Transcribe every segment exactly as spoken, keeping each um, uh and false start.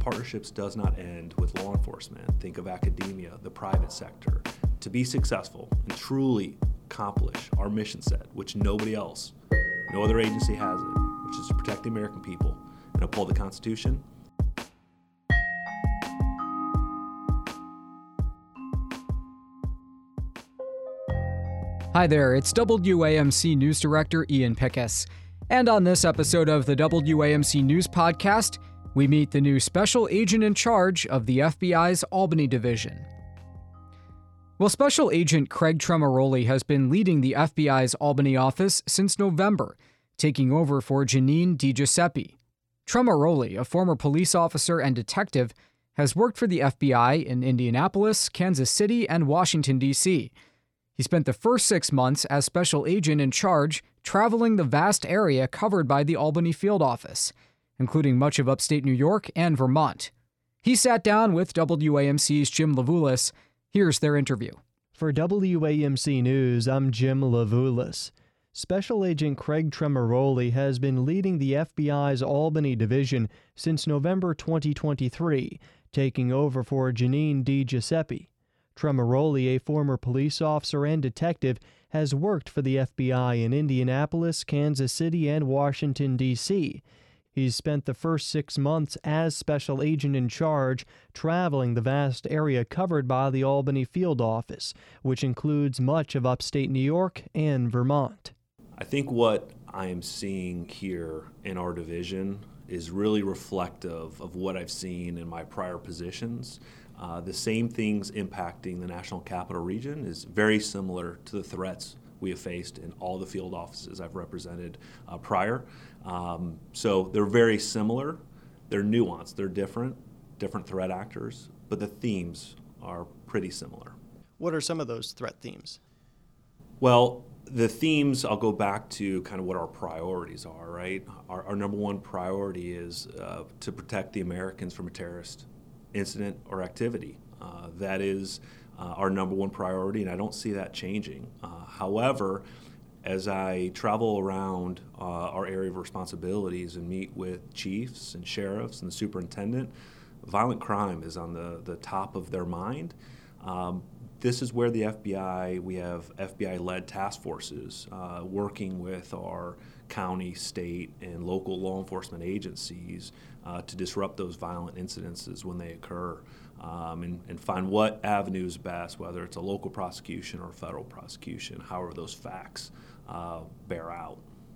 partnerships does not end with law enforcement. Think of academia, the private sector. To be successful and truly accomplish our mission set, which nobody else, no other agency has it, which is to protect the American people and uphold the Constitution. Hi there, it's W A M C News Director Ian Pickus. And on this episode of the W A M C News Podcast, we meet the new Special Agent in charge of the F B I's Albany Division. Well, Special Agent Craig Tremaroli has been leading the F B I's Albany office since November, taking over for Janine DiGiuseppe. Tremaroli, a former police officer and detective, has worked for the F B I in Indianapolis, Kansas City, and Washington, D C He spent the first six months as Special Agent in charge, traveling the vast area covered by the Albany field office, including much of upstate New York and Vermont. He sat down with W A M C's Jim Levulis. Here's their interview. For W A M C News, I'm Jim Levulis. Special Agent Craig Tremaroli has been leading the F B I's Albany Division since November twenty twenty-three, taking over for Janine DiGiuseppe. Tremaroli, a former police officer and detective, has worked for the F B I in Indianapolis, Kansas City, and Washington, D C He's spent the first six months as Special Agent in charge, traveling the vast area covered by the Albany field office, which includes much of upstate New York and Vermont. I think what I am seeing here in our division is really reflective of what I've seen in my prior positions. Uh, the same things impacting the National Capital Region is very similar to the threats we have faced in all the field offices I've represented uh, prior. Um, so they're very similar. They're nuanced. They're different, different threat actors, but the themes are pretty similar. What are some of those threat themes? Well, the themes, I'll go back to kind of what our priorities are, right? Our, our number one priority is uh, to protect the Americans from a terrorist incident or activity. Uh, that is uh, our number one priority, and I don't see that changing. Uh, however, as I travel around uh, our area of responsibilities and meet with chiefs and sheriffs and the superintendent, violent crime is on the, the top of their mind. Um, This is where the F B I, we have F B I-led task forces uh, working with our county, state, and local law enforcement agencies uh, to disrupt those violent incidences when they occur um, and, and find what avenue is best, whether it's a local prosecution or a federal prosecution, however those facts uh, bear out.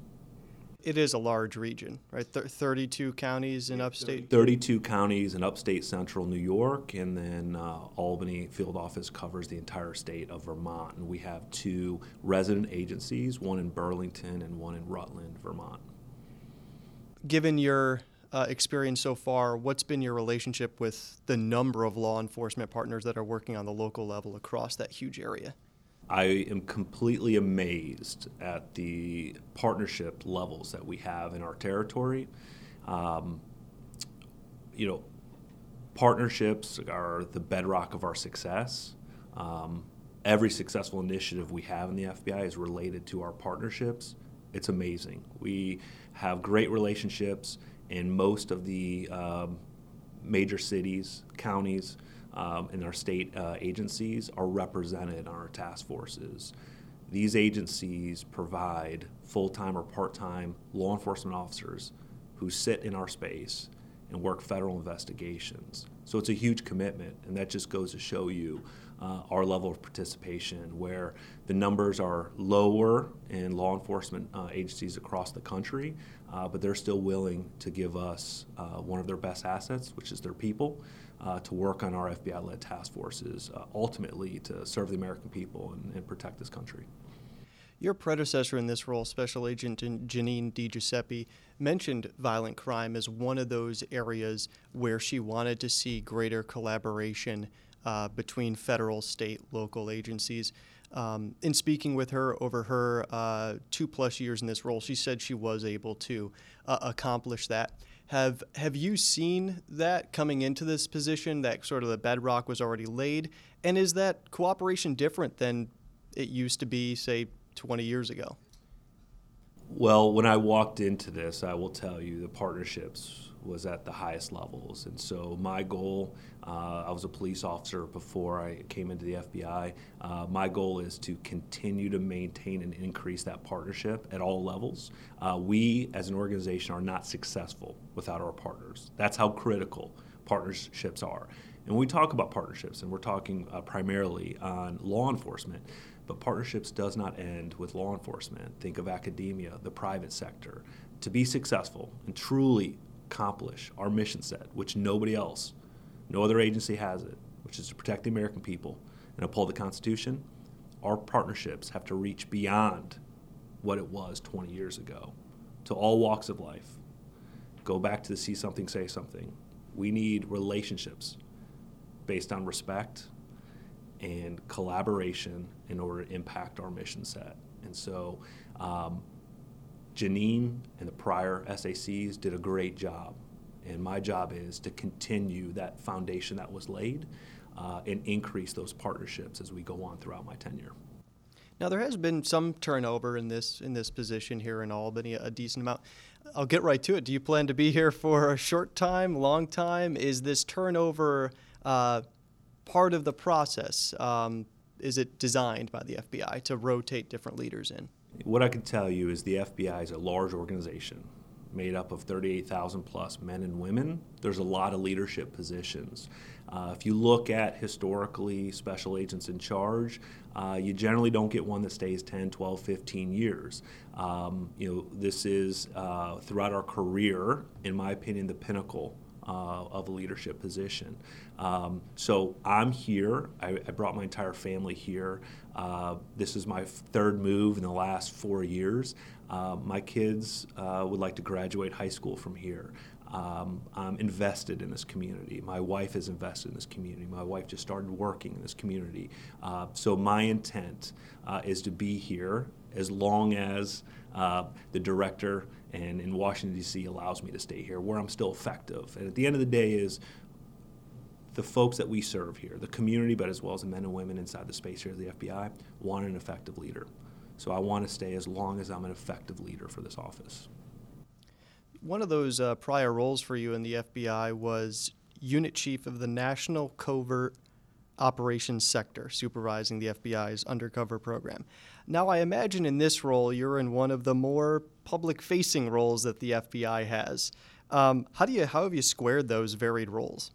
It is a large region, right? Th- thirty-two counties in upstate? thirty-two counties in upstate central New York, and then uh, Albany field office covers the entire state of Vermont. And we have two resident agencies, one in Burlington and one in Rutland, Vermont. Given your uh, experience so far, what's been your relationship with the number of law enforcement partners that are working on the local level across that huge area? I am completely amazed at the partnership levels that we have in our territory. Um, you know, partnerships are the bedrock of our success. Um, every successful initiative we have in the F B I is related to our partnerships. It's amazing. We have great relationships in most of the um, major cities, counties, Um, and our state uh, agencies are represented on our task forces. These agencies provide full-time or part-time law enforcement officers who sit in our space and work federal investigations. So it's a huge commitment, and that just goes to show you uh, our level of participation, where the numbers are lower in law enforcement uh, agencies across the country, uh, but they're still willing to give us uh, one of their best assets, which is their people, uh, to work on our F B I-led task forces, uh, ultimately to serve the American people and, and protect this country. Your predecessor in this role, Special Agent Janine DiGiuseppe, mentioned violent crime as one of those areas where she wanted to see greater collaboration uh, between federal, state, local agencies. Um, in speaking with her over her uh, two-plus years in this role, she said she was able to uh, accomplish that. Have have you seen that coming into this position, that sort of the bedrock was already laid? And is that cooperation different than it used to be, say, twenty years ago? Well, when I walked into this, I will tell you the partnerships was at the highest levels. And so my goal, uh, I was a police officer before I came into the F B I. Uh, my goal is to continue to maintain and increase that partnership at all levels. Uh, we, as an organization, are not successful without our partners. That's how critical partnerships are. And when we talk about partnerships, and we're talking uh, primarily on law enforcement, but partnerships does not end with law enforcement. Think of academia, the private sector. To be successful and truly accomplish our mission set, which nobody else, no other agency has it, which is to protect the American people and uphold the Constitution, our partnerships have to reach beyond what it was twenty years ago to all walks of life. Go back to the see something, say something. We need relationships based on respect and collaboration in order to impact our mission set. And so um, Janine and the prior S A Cs did a great job. And my job is to continue that foundation that was laid uh, and increase those partnerships as we go on throughout my tenure. Now, there has been some turnover in this in this position here in Albany, a decent amount. I'll get right to it. Do you plan to be here for a short time, long time? Is this turnover uh, part of the process? Um, is it designed by the F B I to rotate different leaders in? What I can tell you is the F B I is a large organization made up of thirty-eight thousand plus men and women. There's a lot of leadership positions. Uh, if you look at historically special agents in charge, uh, you generally don't get one that stays ten, twelve, fifteen years. Um, you know, this is uh, throughout our career, in my opinion, the pinnacle Uh, of a leadership position. Um, so I'm here. I, I brought my entire family here. Uh, this is my third move in the last four years. Uh, my kids uh, would like to graduate high school from here. Um, I'm invested in this community. My wife is invested in this community. My wife just started working in this community. Uh, so my intent uh, is to be here as long as uh, the director and in Washington, D C allows me to stay here, where I'm still effective. And at the end of the day is the folks that we serve here, the community, but as well as the men and women inside the space here at the F B I, want an effective leader. So I want to stay as long as I'm an effective leader for this office. One of those uh, prior roles for you in the F B I was unit chief of the National Covert Operations Sector, supervising the F B I's undercover program. Now, I imagine in this role, you're in one of the more public-facing roles that the F B I has. Um, how do you, how have you squared those varied roles?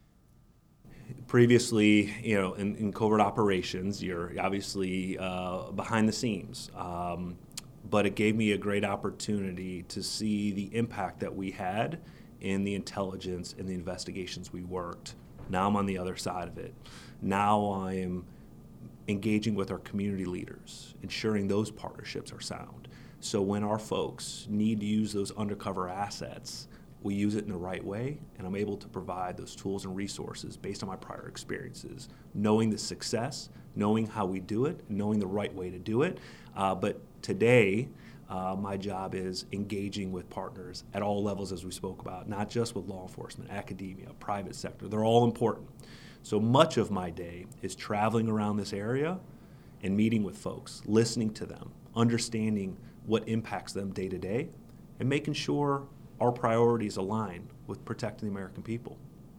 Previously, you know, in, in covert operations, you're obviously uh, behind the scenes. Um, but it gave me a great opportunity to see the impact that we had in the intelligence and the investigations we worked. Now I'm on the other side of it. Now I am engaging with our community leaders, ensuring those partnerships are sound. So when our folks need to use those undercover assets, we use it in the right way, and I'm able to provide those tools and resources based on my prior experiences, knowing the success, knowing how we do it, knowing the right way to do it. Uh, but today, uh, my job is engaging with partners at all levels, as we spoke about, not just with law enforcement, academia, private sector. They're all important. So much of my day is traveling around this area and meeting with folks, listening to them, understanding what impacts them day to day, and making sure our priorities align with protecting the American people.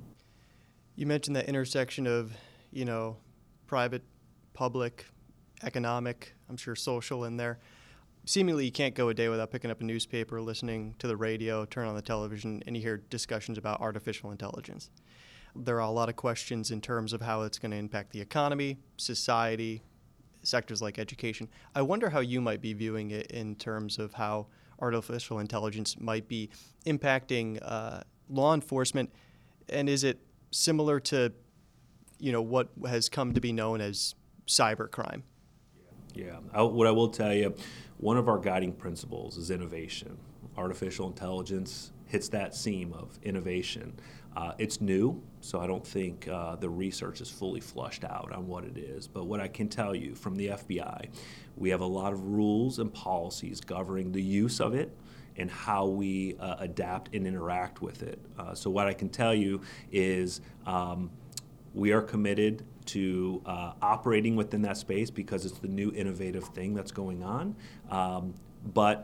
You mentioned that intersection of, you know, private, public, economic, I'm sure social in there. Seemingly you can't go a day without picking up a newspaper, listening to the radio, turn on the television, and you hear discussions about artificial intelligence. There are a lot of questions in terms of how it's going to impact the economy, society, sectors like education. I wonder how you might be viewing it in terms of how artificial intelligence might be impacting uh, law enforcement, and is it similar to, you know, what has come to be known as cybercrime? Yeah, I, what I will tell you, one of our guiding principles is innovation. Artificial intelligence hits that seam of innovation. Uh, it's new, so I don't think uh, the research is fully flushed out on what it is. But what I can tell you from the F B I, we have a lot of rules and policies governing the use of it and how we uh, adapt and interact with it. Uh, so what I can tell you is um, we are committed to uh, operating within that space because it's the new innovative thing that's going on. Um, but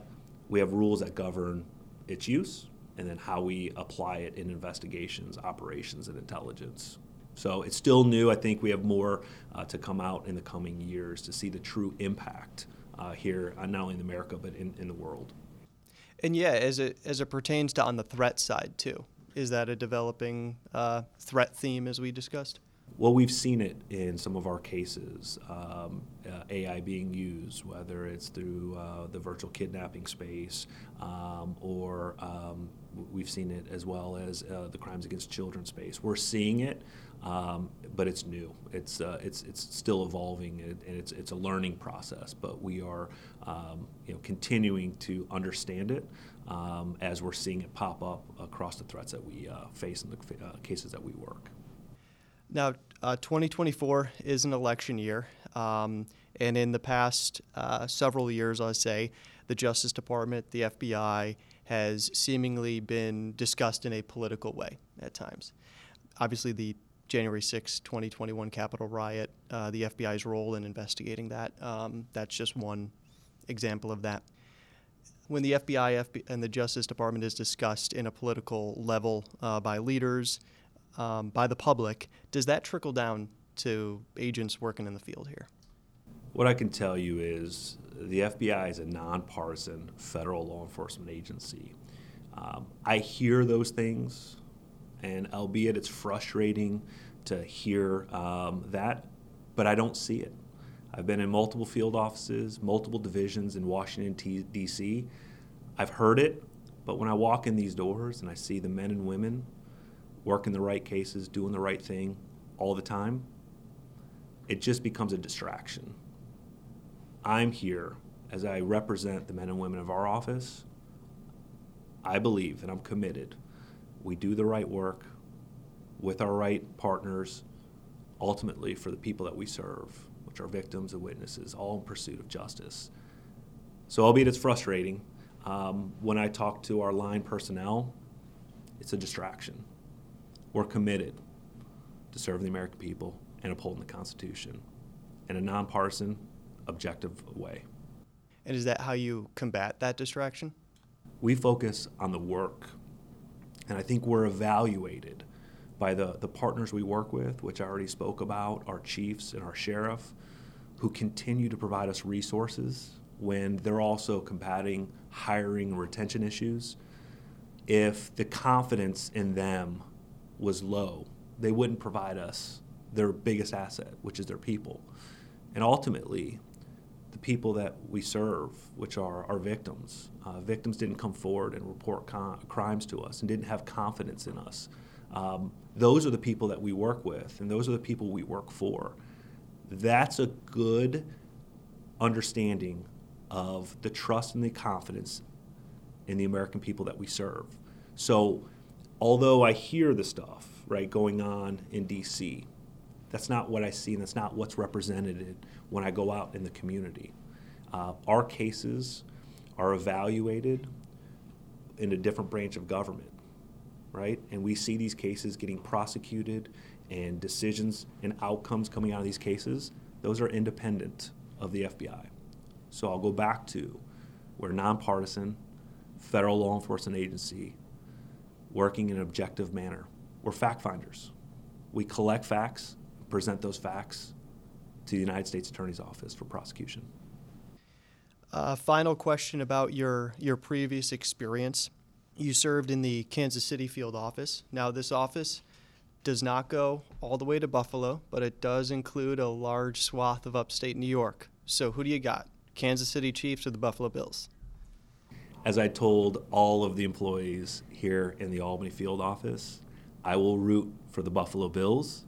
we have rules that govern its use and then how we apply it in investigations, operations, and intelligence. So it's still new. I think we have more uh, to come out in the coming years to see the true impact uh, here, uh, not only in America, but in, in the world. And yeah, as it as it pertains to on the threat side too, is that a developing uh, threat theme as we discussed? Well, we've seen it in some of our cases, um, uh, A I being used, whether it's through uh, the virtual kidnapping space, um, or um, we've seen it as well as uh, the crimes against children space. We're seeing it, um, but it's new. It's uh, it's it's still evolving, and it's it's a learning process. But we are um, you know continuing to understand it um, as we're seeing it pop up across the threats that we uh, face in the uh, cases that we work. Now, uh, twenty twenty-four is an election year, um, and in the past uh, several years, I say, the Justice Department, the F B I, has seemingly been discussed in a political way at times. Obviously, the January sixth, twenty twenty-one Capitol riot, uh, the F B I's role in investigating that, um, that's just one example of that. When the F B I F B, and the Justice Department is discussed in a political level uh, by leaders, Um, by the public, does that trickle down to agents working in the field here? What I can tell you is the F B I is a nonpartisan federal law enforcement agency. Um, I hear those things, and albeit it's frustrating to hear um, that, but I don't see it. I've been in multiple field offices, multiple divisions in Washington, D C I've heard it, but when I walk in these doors and I see the men and women working the right cases, doing the right thing all the time, it just becomes a distraction. I'm here as I represent the men and women of our office. I believe, and I'm committed, we do the right work with our right partners, ultimately for the people that we serve, which are victims and witnesses, all in pursuit of justice. So albeit it's frustrating, um, when I talk to our line personnel, it's a distraction. We're committed to serving the American people and upholding the Constitution in a nonpartisan, objective way. And is that how you combat that distraction? We focus on the work, and I think we're evaluated by the, the partners we work with, which I already spoke about, our chiefs and our sheriff, who continue to provide us resources when they're also combating hiring and retention issues. If the confidence in them was low, they wouldn't provide us their biggest asset, which is their people. And ultimately, the people that we serve, which are our victims, uh, victims didn't come forward and report con- crimes to us and didn't have confidence in us. Um, those are the people that we work with, and those are the people we work for. That's a good understanding of the trust and the confidence in the American people that we serve. So although I hear the stuff, right, going on in D C, that's not what I see, and that's not what's represented when I go out in the community. Uh, our cases are evaluated in a different branch of government, right? And we see these cases getting prosecuted and decisions and outcomes coming out of these cases. Those are independent of the F B I. So I'll go back to we're a nonpartisan federal law enforcement agency working in an objective manner. We're fact finders. We collect facts, present those facts to the United States Attorney's Office for prosecution. Uh, final question about your, your previous experience. You served in the Kansas City field office. Now, this office does not go all the way to Buffalo, but it does include a large swath of upstate New York. So who do you got, Kansas City Chiefs or the Buffalo Bills? As I told all of the employees here in the Albany field office, I will root for the Buffalo Bills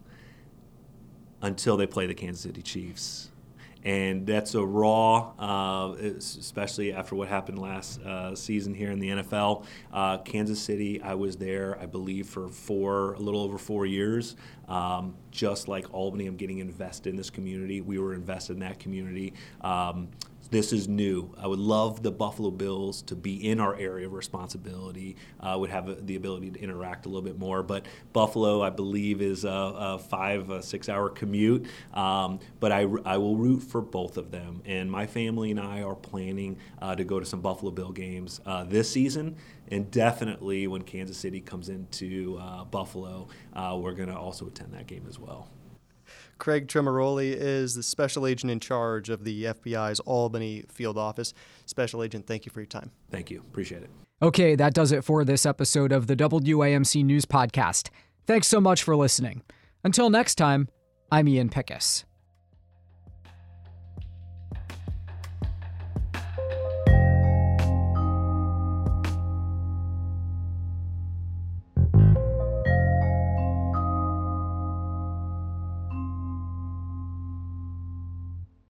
until they play the Kansas City Chiefs. And that's a raw, uh, especially after what happened last uh, season here in the N F L. Uh, Kansas City, I was there, I believe, for four, a little over four years. Um, just like Albany, I'm getting invested in this community. We were invested in that community. Um, this is new. I would love the Buffalo Bills to be in our area of responsibility, uh, would have the ability to interact a little bit more. But Buffalo, I believe, is a, a five, a six-hour commute. Um, but I, I will root for both of them. And my family and I are planning uh, to go to some Buffalo Bill games uh, this season. And definitely when Kansas City comes into uh, Buffalo, uh, we're going to also attend that game as well. Craig Tremaroli is the special agent in charge of the F B I's Albany field office. Special agent, thank you for your time. Thank you. Appreciate it. Okay, that does it for this episode of the W A M C News Podcast. Thanks so much for listening. Until next time, I'm Ian Pickus.